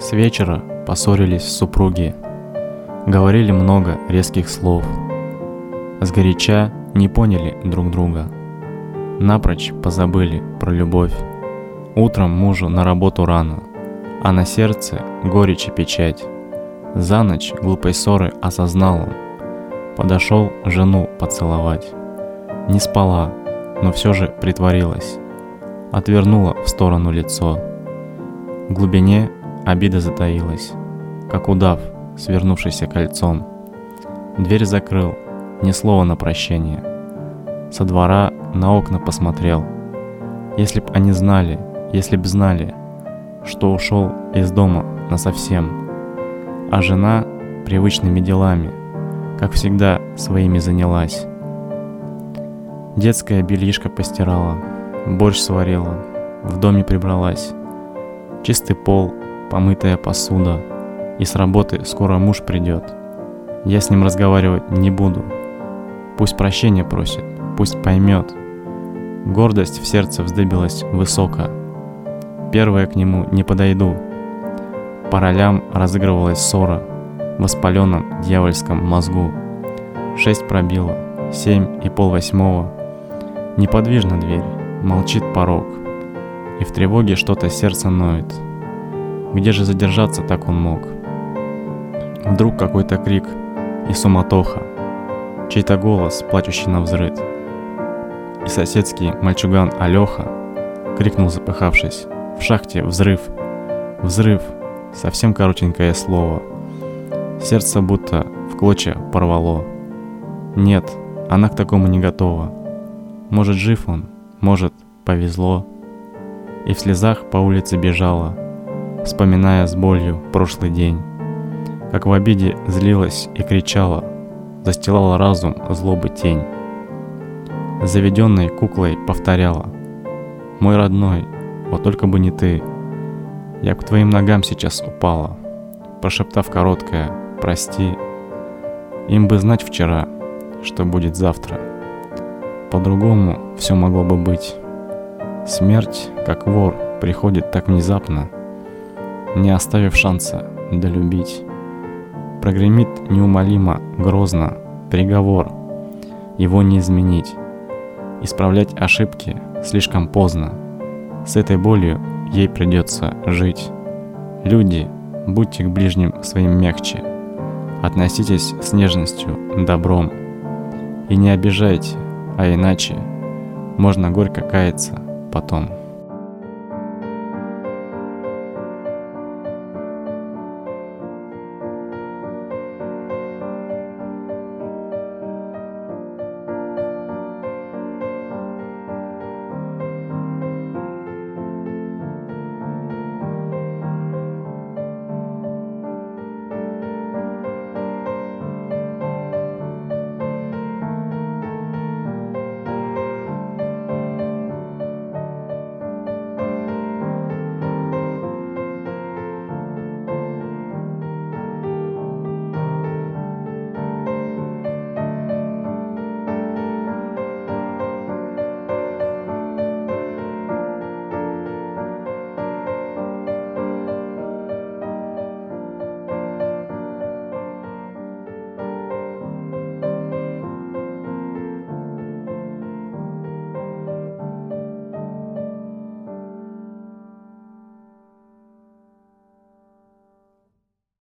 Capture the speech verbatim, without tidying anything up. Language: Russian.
С вечера поссорились супруги, говорили много резких слов, сгоряча не поняли друг друга, напрочь позабыли про любовь. Утром мужу на работу рано, а на сердце горечь и печать. За ночь глупой ссоры осознал он, подошел жену поцеловать. Не спала, но все же притворилась, отвернула в сторону лицо. В глубине обида затаилась, как удав, свернувшийся кольцом. Дверь закрыл, ни слова на прощение. Со двора на окна посмотрел. Если б они знали, если б знали, что ушел из дома насовсем. А жена привычными делами, как всегда, своими занялась. Детское бельишко постирала, борщ сварила, в доме прибралась. Чистый пол, помытая посуда, и с работы скоро муж придет. Я с ним разговаривать не буду. Пусть прощения просит, пусть поймет. Гордость в сердце вздыбилась высоко. Первая к нему не подойду. По ролям разыгрывалась ссора в воспаленном дьявольском мозгу. Шесть пробило, семь и пол восьмого. Неподвижна дверь, молчит порог, и в тревоге что-то сердце ноет. Где же задержаться так он мог? Вдруг какой-то крик и суматоха, чей-то голос, плачущий навзрыд. И соседский мальчуган Алёха крикнул, запыхавшись: «В шахте взрыв! Взрыв!» Совсем коротенькое слово. Сердце будто в клочья порвало. Нет, она к такому не готова. Может, жив он, может, повезло. И в слезах по улице бежала, вспоминая с болью прошлый день. Как в обиде злилась и кричала, застилала разум злобы тень. Заведенной куклой повторяла: «Мой родной, вот только бы не ты. Я к твоим ногам сейчас упала», прошептав короткое «прости». Им бы знать вчера, что будет завтра. По-другому все могло бы быть. Смерть, как вор, приходит так внезапно, не оставив шанса долюбить. Прогремит неумолимо, грозно приговор, его не изменить. Исправлять ошибки слишком поздно. С этой болью ей придется жить. Люди, будьте к ближним своим мягче. Относитесь с нежностью, добром. И не обижайте, а иначе можно горько каяться потом.